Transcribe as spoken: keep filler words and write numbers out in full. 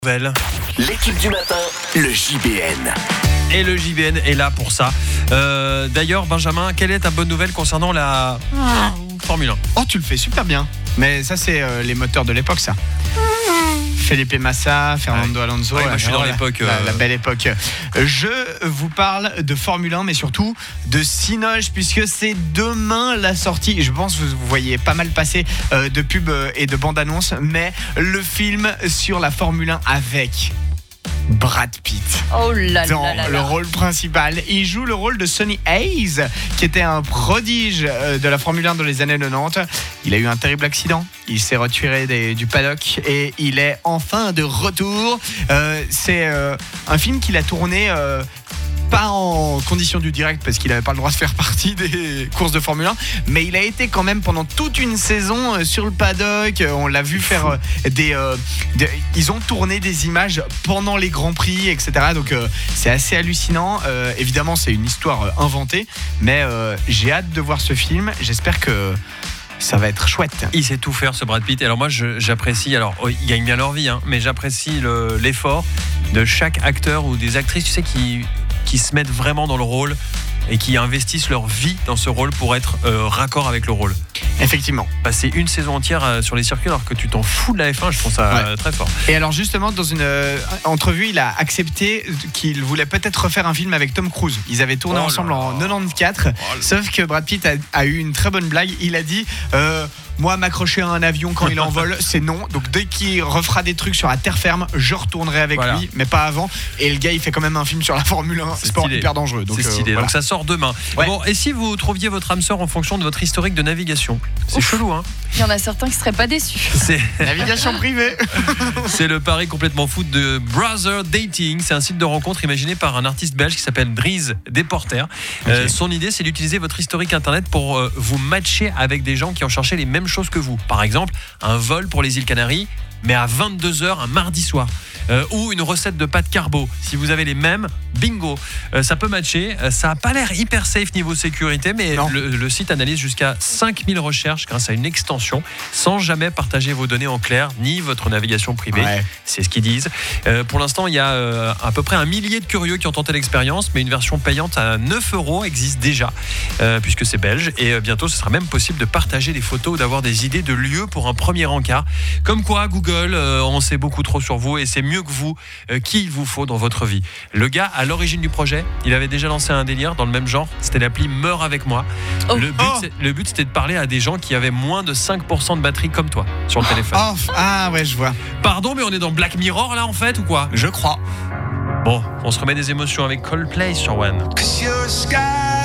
Nouvelle. L'équipe du matin, le J B N. Et le J B N est là pour ça. Euh, d'ailleurs, Benjamin, quelle est ta bonne nouvelle concernant la Formule un ? Oh, tu le fais super bien. Mais ça, c'est euh, les moteurs de l'époque, ça. Felipe Massa, Fernando ouais. Alonso. Ouais, moi, je suis dans la, l'époque. La, euh... la belle époque. Je vous parle de Formule un, mais surtout de Cinoche, puisque c'est demain la sortie. Je pense que vous voyez pas mal passer euh, de pubs et de bandes annonces, mais le film sur la Formule un avec Brad Pitt. Oh là dans là là le là. rôle principal. Il joue le rôle de Sonny Hayes, qui était un prodige de la Formule un dans les années quatre-vingt-dix. Il a eu un terrible accident. Il s'est retiré des, du paddock et il est enfin de retour. Euh, c'est euh, un film qu'il a tourné... Euh, pas en condition du direct parce qu'il n'avait pas le droit de faire partie des courses de Formule un, mais il a été quand même pendant toute une saison sur le paddock. On l'a vu faire des, euh, des ils ont tourné des images pendant les grands prix, et cetera. Donc euh, c'est assez hallucinant. Euh, évidemment, c'est une histoire inventée, mais euh, j'ai hâte de voir ce film. J'espère que ça va être chouette. Il sait tout faire, ce Brad Pitt. Alors moi, je, j'apprécie. Alors, oh, ils gagnent bien leur vie, hein, mais j'apprécie le, l'effort de chaque acteur ou des actrices, tu sais, qui qui se mettent vraiment dans le rôle et qui investissent leur vie dans ce rôle pour être euh, raccord avec le rôle. Effectivement. Passer une saison entière euh, sur les circuits alors que tu t'en fous de la F un, je trouve ça Ouais. euh, très fort. Et alors justement, dans une euh, entrevue, il a accepté qu'il voulait peut-être refaire un film avec Tom Cruise. Ils avaient tourné Oh là ensemble là. en quatre-vingt-quatorze, Oh là. sauf que Brad Pitt a, a eu une très bonne blague. Il a dit euh, moi, m'accrocher à un avion quand il est en vol, c'est non. Donc dès qu'il refera des trucs sur la terre ferme, je retournerai avec Voilà. lui, mais pas avant. Et le gars, il fait quand même un film sur la Formule un, C'est sport stylé. hyper dangereux. Donc, C'est euh, stylé. voilà. Donc ça sort demain. Ouais. Bon, et si vous trouviez votre âme sœur en fonction de votre historique de navigation ? C'est Ouf. chelou, hein ? Il y en a certains qui seraient pas déçus. C'est... Navigation privée. C'est le pari complètement fou de Brother Dating. C'est un site de rencontre imaginé par un artiste belge qui s'appelle Dries Desporter. Euh, son idée, c'est d'utiliser votre historique internet pour euh, vous matcher avec des gens qui ont cherché les mêmes choses que vous. Par exemple, un vol pour les îles Canaries, mais à vingt-deux heures un mardi soir. Euh, ou une recette de pâtes carbo. Si vous avez les mêmes, bingo, euh, ça peut matcher. Euh, ça n'a pas l'air hyper safe niveau sécurité, mais le, le site analyse jusqu'à cinq mille recherches grâce à une extension, sans jamais partager vos données en clair, ni votre navigation privée. Ouais. C'est ce qu'ils disent. Euh, pour l'instant, il y a euh, à peu près un millier de curieux qui ont tenté l'expérience, mais une version payante à neuf euros existe déjà, euh, puisque c'est belge. Et euh, bientôt, ce sera même possible de partager des photos ou d'avoir des idées de lieux pour un premier encart. Comme quoi, Google, euh, on sait beaucoup trop sur vous et c'est mieux que vous euh, qui il vous faut dans votre vie. Le gars, à l'origine du projet, il avait déjà lancé un délire dans le même genre. C'était l'appli Meurs avec moi. Oh. Le, but, Oh. c'est- le but, c'était de parler à des gens qui avaient moins de cinq pour cent de batterie comme toi sur le téléphone. Oh, ah ouais, je vois. Pardon, mais on est dans Black Mirror là en fait ou quoi ? Je crois. Bon, on se remet des émotions avec Coldplay sur One. Cause you're a sky